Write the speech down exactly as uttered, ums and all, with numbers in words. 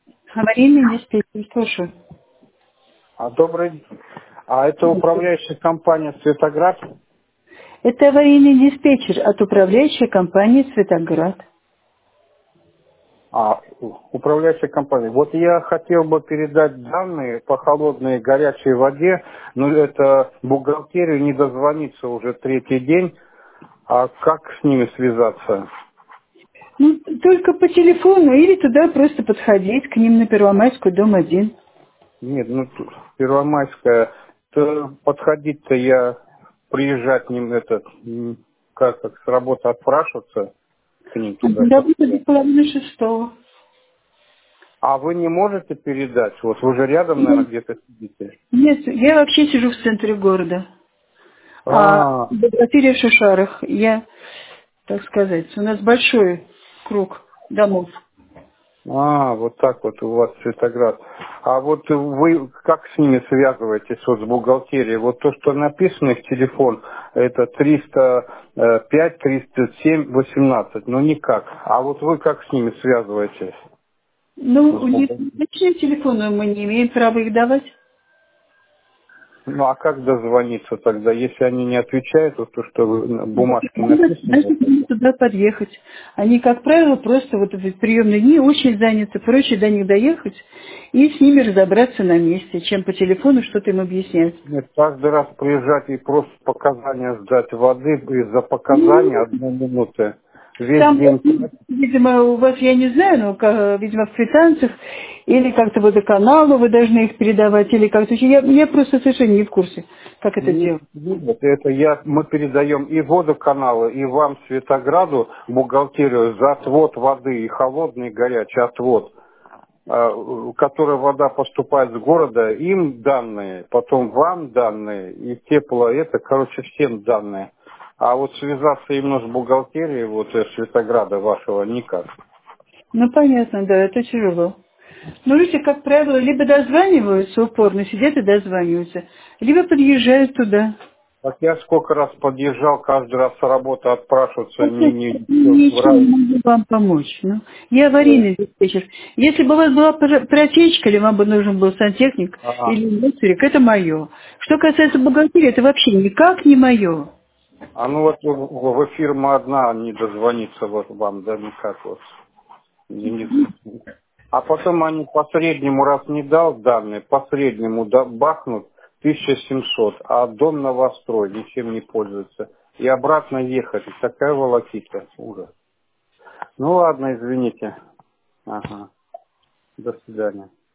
Аварийный диспетчер, слушаю. А, добрый день. А это управляющая компания «Светоград»? Это аварийный диспетчер от управляющей компании «Светоград». А, у- управляющая компания. Вот я хотел бы передать данные по холодной и горячей воде, но это бухгалтерию не дозвониться уже третий день. А как с ними связаться? Ну, только по телефону или туда просто подходить к ним на Первомайскую, дом один. Нет, ну тут Первомайская, то подходить-то я, приезжать к ним этот, м, как, как с работы отпрашиваться к ним туда. Работа до половины шестого. А вы не можете передать? Вот вы же рядом, наверное, где-то сидите. Нет, я вообще сижу в центре города. А А, в квартире в Шишарах я, так сказать, у нас большой круг домов. а, вот так вот у вас Светоград. А вот вы как с ними связываетесь, вот с бухгалтерией? Вот то, что написано их телефон, это триста пять триста семь восемнадцать, но никак. А вот вы как с ними связываетесь? Ну, С у них бухгалтерией? личные телефоны мы не имеем права их давать. Ну а как дозвониться тогда, если они не отвечают, вот то, что вы на бумажке Надо, написано? надо к ним туда подъехать. Они, как правило, просто вот в приемные дни очень заняты. Проще до них доехать и с ними разобраться на месте, чем по телефону что-то им объяснять. Нет, каждый раз приезжать и просто показания сдать воды из-за Ну, показания одной минуты. Весь там, день тратить. видимо, у вас, я не знаю, но, ка- видимо, в квитанциях или как-то водоканалу вы должны их передавать, или как-то еще. Я, я просто совершенно не в курсе, как это Нет, делать. нет, это я, мы передаем и водоканалы, и вам, Светограду, бухгалтерию за отвод воды, и холодный, и горячий отвод, а, которая вода поступает с города, им данные, потом вам данные, и тепло, это, короче, всем данные. А вот связаться именно с бухгалтерией, вот э, Светограда вашего, никак. Ну, понятно, да, это тяжело. Но люди, как правило, либо дозваниваются упорно, сидят и дозваниваются, либо подъезжают туда. Так я сколько раз подъезжал, каждый раз с работы отпрашиваться, не, Это не, в ничем не рай. могу вам помочь. Ну, я Ну, аварийный диспетчер. Если бы у вас была пр- протечка, или вам бы нужен был сантехник а, или электрик, это мое. Что касается бухгалтерии, это вообще никак не мое. а ну вот в, в фирма одна не дозвонится вот вам, да, никак вот. Не- не- А потом они по среднему, раз не дал данные, по среднему да- бахнут тысяча семьсот, а дом новострой, ничем не пользуется. И обратно ехать, такая волокита, ужас. Ну ладно, извините. Ага, до свидания.